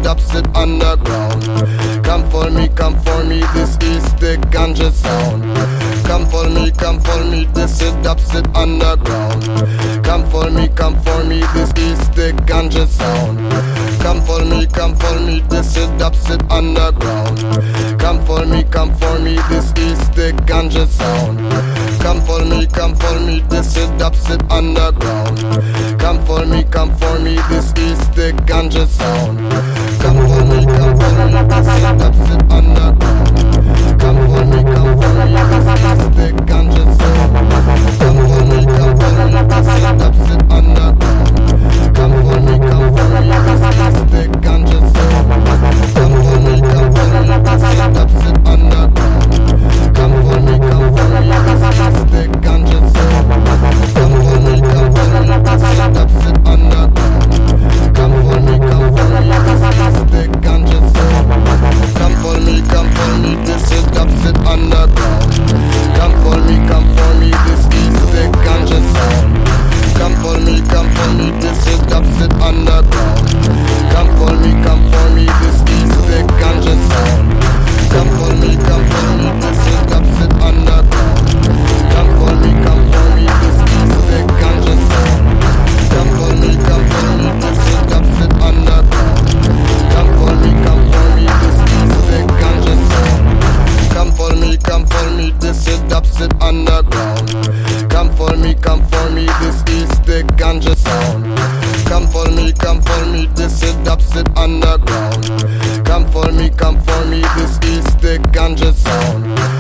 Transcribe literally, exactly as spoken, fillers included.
dubstep underground. Come for me, come for me, this is the ganja sound. Come for me, come for me, this is dubstep underground. Come for me, come for me, this is the ganja sound. Come for me, come for me, this is dubstep underground. Come for me, come for me, this is the ganja sound. Come for me, come for me, this is dubstep underground. Come for me, come for me, this is the ganja sound. Come for me, come for me, this is dubstep underground. Come for me, come for me, this is the ganja sound. Come for me, come for me, this is dubstep underground. Come for me, come for me, this is the ganja sound. Come for me, come for me, this is dubstep underground. Come for me, come for me, this is the ganja sound. Come for me, come for me, this is dubstep underground. Come for me, come for me, this is the ganja sound. Come for me, come for me, this is dubstep underground. Come for me, come for me, this is the ganja sound. Come for me, come for me, this is dubstep underground. Come for me, come for me, this is the ganja sound. Come for me, come for me, this is dubstep underground. Come for me, come for me, this is the ganja sound. Come for me, come for me, this is dubstep underground. Come for me, come for me, this is the ganja sound. Come for me, come for me, this is dubstep underground. Come for me, come for me, this is the ganja sound. Come for me, come for me, this is dubstep underground. Come for me, come for me, this is the ganja sound.